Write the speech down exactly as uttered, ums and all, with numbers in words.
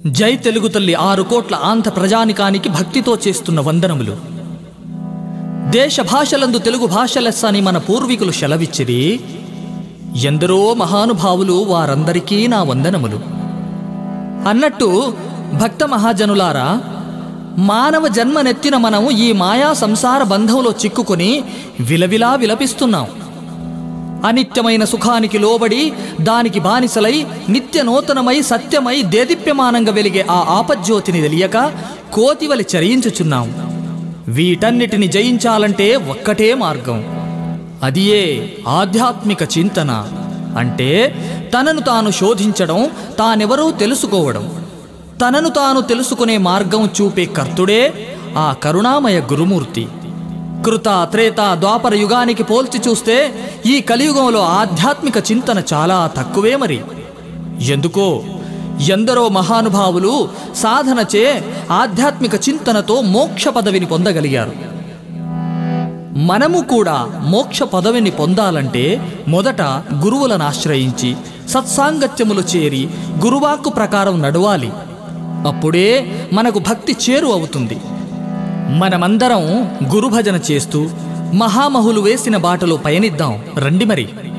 జై తెలుగు తల్లి ఆరు కోట్ల ఆంధ్ర ప్రజానికానికి భక్తితో చేస్తున్న వందనములు. దేశ భాషలందు తెలుగు భాష లెస్స అని మన పూర్వీకులు సెలవిచ్చిరి. ఎందరో మహానుభావులు, వారందరికీ నా వందనములు అన్నట్టు భక్త మహాజనులారా, మానవ జన్మనెత్తిన మనం ఈ మాయా సంసార బంధంలో చిక్కుకొని విలవిలా విలపిస్తున్నాం. అనిత్యమైన సుఖానికి లోబడి దానికి బానిసలై నిత్య నూతనమై సత్యమై దేదీప్యమానంగా వెలిగే ఆ ఆపజ్యోతిని తెలియక కోతివలి చరించుచున్నాం. వీటన్నిటిని జయించాలంటే ఒక్కటే మార్గం, అదియే ఆధ్యాత్మిక చింతన. అంటే తనను తాను శోధించడం, తానెవరో తెలుసుకోవడం. తనను తాను తెలుసుకునే మార్గం చూపే కర్తుడే ఆ కరుణామయ గురుమూర్తి. కృత త్రేత ద్వాపర యుగానికి పోల్చి చూస్తే ఈ కలియుగంలో ఆధ్యాత్మిక చింతన చాలా తక్కువే. మరి ఎందుకో ఎందరో మహానుభావులు సాధనచే ఆధ్యాత్మిక చింతనతో మోక్ష పదవిని పొందగలిగారు. మనము కూడా మోక్ష పదవిని పొందాలంటే మొదట గురువులను ఆశ్రయించి సత్సాంగత్యములు చేరి గురువాక్కు ప్రకారం నడవాలి. అప్పుడే మనకు భక్తి చేరు అవుతుంది. మనమందరం గురుభజన చేస్తూ మహామహులు వేసిన బాటలో పయనిద్దాం రండి మరి.